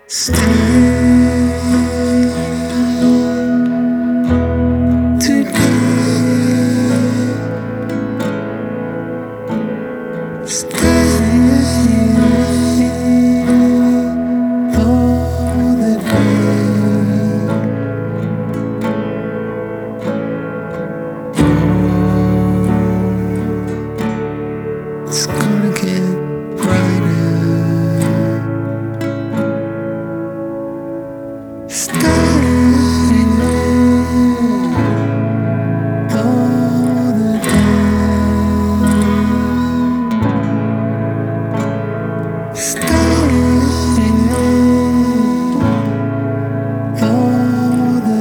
It's gonna get brighter. Starting all the time. Starting all the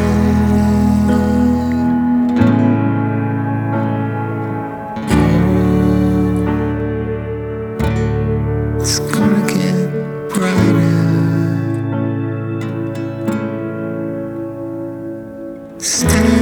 time. It's gonna get brighter. Stay